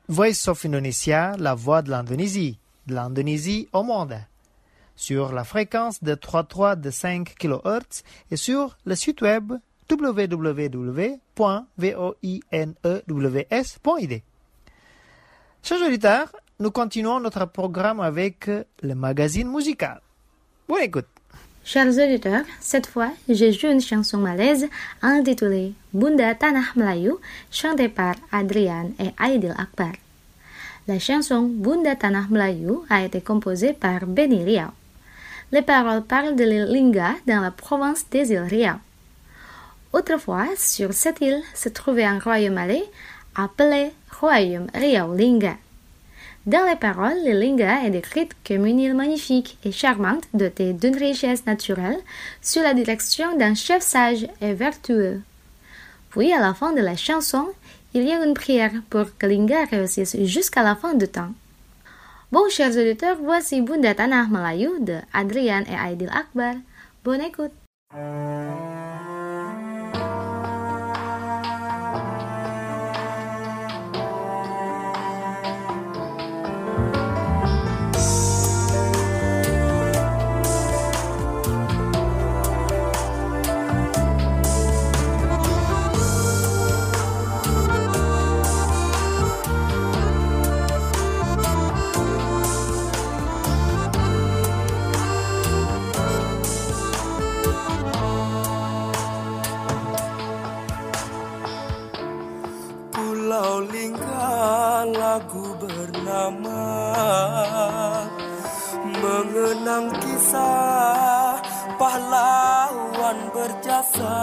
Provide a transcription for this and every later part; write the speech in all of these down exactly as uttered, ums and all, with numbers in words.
Voice of Indonesia, la voix de l'Indonésie, de l'Indonésie au monde, sur la fréquence de trente-trois virgule cinq kilohertz et sur le site web w w w point voinews point i d. Chers auditeurs, nous continuons notre programme avec le magazine musical. Bonne écoute. Chers auditeurs, cette fois, j'ai joué une chanson malaise intitulée Bunda Tanah Melayu, chantée par Adrian et Aidil Akbar. La chanson Bunda Tanah Melayu a été composée par Benny Riau. Les paroles parlent de l'île Lingga dans la province des îles Riau. Autrefois, sur cette île se trouvait un royaume malais appelé Royaume Riau Lingga. Dans les paroles, le Lingga est décrite comme une île magnifique et charmante dotée d'une richesse naturelle sous la direction d'un chef sage et vertueux. Puis, à la fin de la chanson, il y a une prière pour que Lingga réussisse jusqu'à la fin du temps. Bon, chers auditeurs, voici Bunda Tanah Melayu de Adrian et Aidil Akbar. Bonne écoute. Mengenang kisah pahlawan berjasa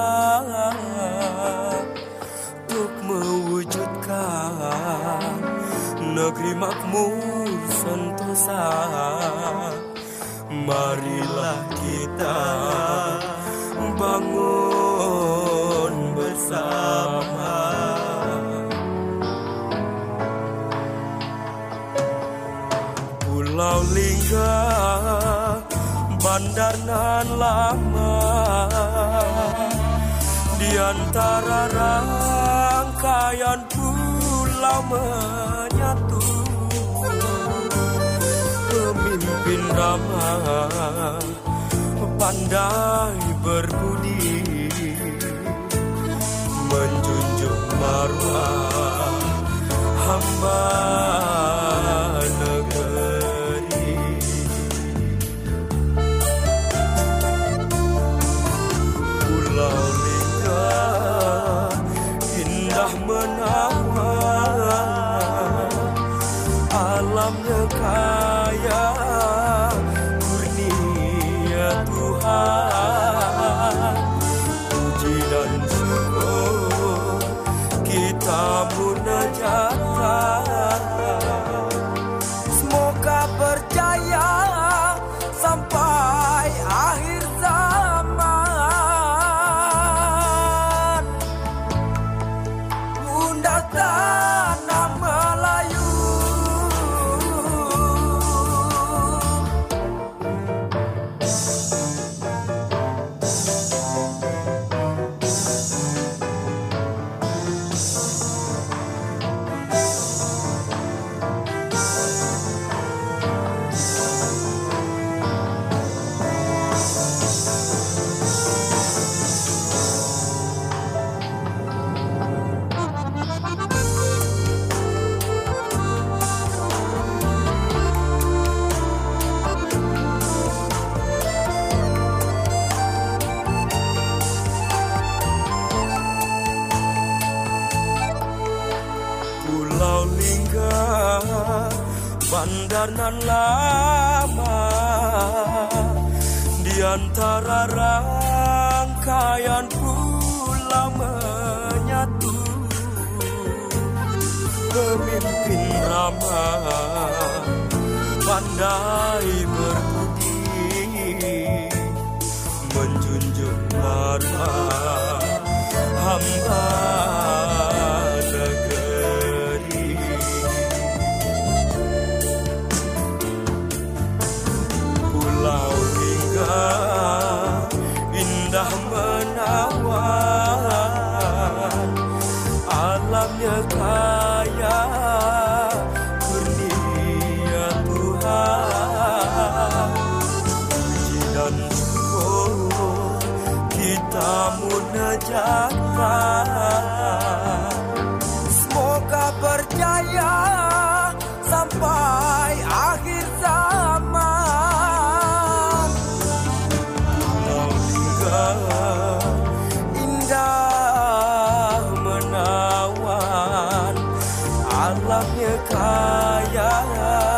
untuk mewujudkan negeri makmur sentosa. Marilah kita bangun bersama. Pulau Lingga, bandar nan lama, di antara rangkaian pulau menyatu. Pemimpin ramah, pandai berbudi, menjunjung maruah hamba negeri. Pulau Lingga indah menawan, alamnya kaya kurnia Tuhan. Puji dan syukur kita munajatkan, semoga berjaya sampai akhir zaman. Bunda Tanah Melayu, Pulau Lingga, bandar nan lama, di antara rangkaian pulau menyatu. Pemimpin ramah, pandai berbudi, menjunjung maruah hamba negeri. Pulau Lingga indah menawan, alamnya kaya saya sampai akhir zaman. Pulau Lingga indah menawan, alamnya kaya.